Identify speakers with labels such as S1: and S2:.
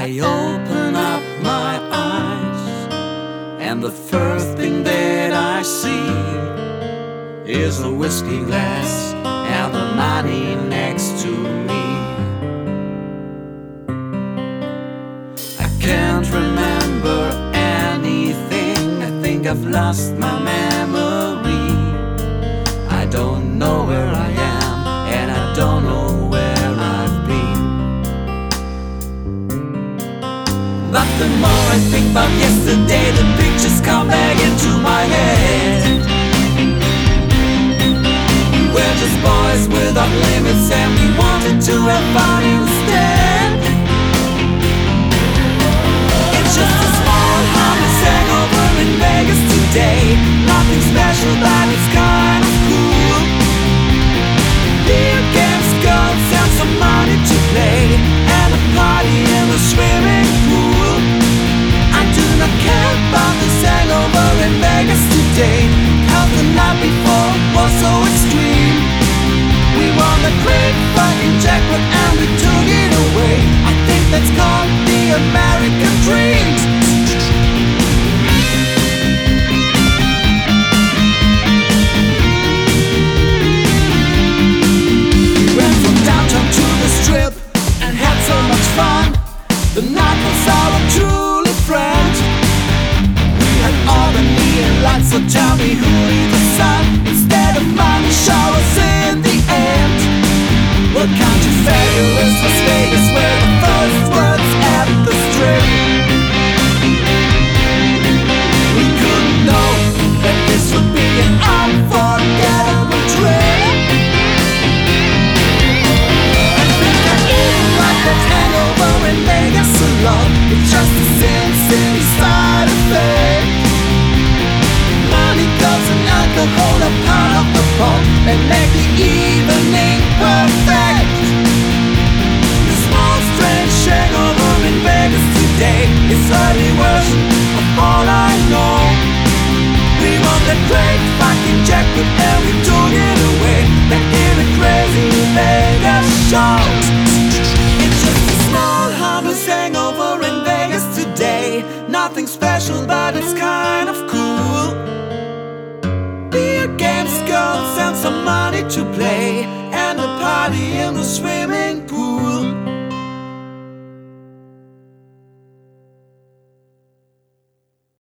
S1: I open up my eyes, and the first thing that I see is a whiskey glass and the money next to me. I can't remember anything, I think I've lost my memory. I don't know where I am, and I don't know where I've been. But the more I think about yesterday, the pictures come back into my head. We're just boys without limits, and we wanted to have fun instead. It's just a small harmless hangover in Vegas today. Nothing special, but it's kind of cool. Beer games, girls, and some money to play, and a party in the swimming pool. I do not care about this hangover in Vegas today, 'cause the night before was so extreme. We won the great fucking jackpot and we took it away. I think that's called the American dream. We went from downtown to the strip and had so much fun. The night was our truly friend. We had all the neon lights, so tell me who lit the sun instead of money showers in the end. What country fair is Las Vegas, where the first words at the strip? We couldn't know that this would be an unforgettable trip. I think I even like that hangover in Vegas a lot. It's just a sin side effect. Money, girls, and alcohol are part of the fun and make the evening perfect. The small strange hangover in Vegas today is early version of all I know. We won that great fucking jackpot and we took it